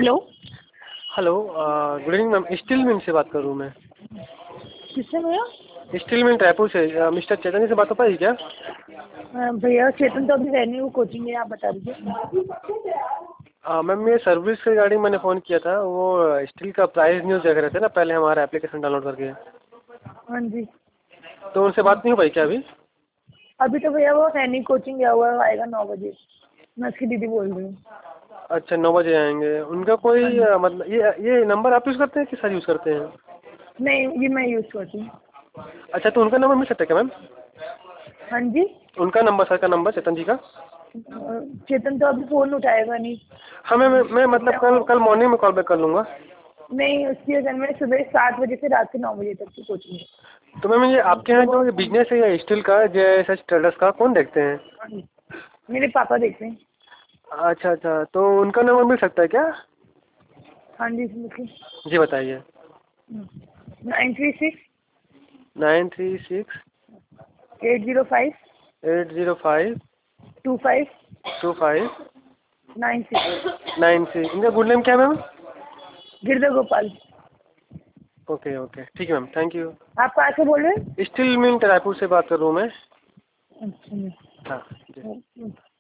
Hello. Hello, good evening ma'am. Steel mill से बात कर रहा हूँ मैं। किससे भैया? स्टील मिल रायपुर से। मिस्टर चैतन्य से बात हो पाएगी क्या? भैया चेतन तो अभी रहने वो कोचिंग है, आप बता दीजिए। मैम ये सर्विस के रिगार्डिंग मैंने फ़ोन किया था। वो स्टील का प्राइस न्यूज़ देख रहे थे ना पहले हमारा एप्लीकेशन डाउनलोड करके। हाँ जी। तो उनसे बात नहीं हो पाई क्या अभी? अभी तो भैया वो सैनिक कोचिंग गया हुआ है, वो आएगा 9 बजे। मैं उसकी दीदी बोल रही हूँ। अच्छा, 9 बजे आएंगे। उनका कोई हाँ जी। मतलब ये नंबर आप यूज़ करते हैं कि सर यूज़ करते हैं? नहीं, ये मैं यूज़ करती हूँ। अच्छा, तो उनका नंबर मिल सकता है क्या मैम? हाँ जी। उनका नंबर, सर का नंबर, चेतन जी का। चेतन तो अभी फ़ोन उठाएगा नहीं। हाँ मैं मतलब कल मॉर्निंग में कॉल बैक कर लूँगा। नहीं, उसकी असल में सुबह 7 बजे से रात के 9 बजे तक की कोचिंग है। तो मैम ये आपके यहाँ जो ये बिजनेस है या स्टील का जैसे ट्रेडर्स का कौन देखते हैं? हाँ जी, मेरे पापा देखते हैं। अच्छा अच्छा, तो उनका नंबर मिल सकता है क्या? हाँ जी, इसमें जी बताइए। 936 936 805 805 25 25 96। 96। इनका गुड नेम क्या है ma'am? Girdhar Gopal. Okay okay, ठीक है मैम, थैंक यू। आप कहाँ से बोल रहे हैं? स्टील मिल रायपुर से बात कर रहा हूँ मैं। अच्छा। हाँ जी।